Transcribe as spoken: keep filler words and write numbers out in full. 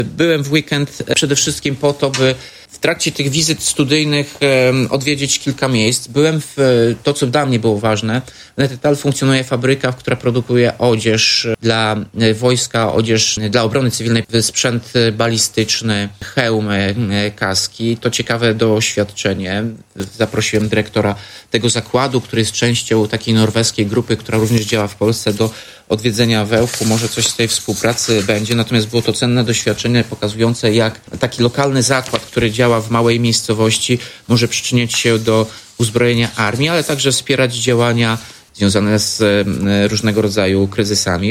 Byłem w weekend przede wszystkim po to, by w trakcie tych wizyt studyjnych odwiedzić kilka miejsc. Byłem w, to co dla mnie było ważne, w Neandertal funkcjonuje fabryka, która produkuje odzież dla wojska, odzież dla obrony cywilnej, sprzęt balistyczny, hełmy, kaski. To ciekawe doświadczenie. Zaprosiłem dyrektora tego zakładu, który jest częścią takiej norweskiej grupy, która również działa w Polsce, do odwiedzenia Wełchu. Może coś z tej współpracy będzie, natomiast było to cenne doświadczenie pokazujące, jak taki lokalny zakład, który działa w małej miejscowości, może przyczyniać się do uzbrojenia armii, ale także wspierać działania związane z różnego rodzaju kryzysami.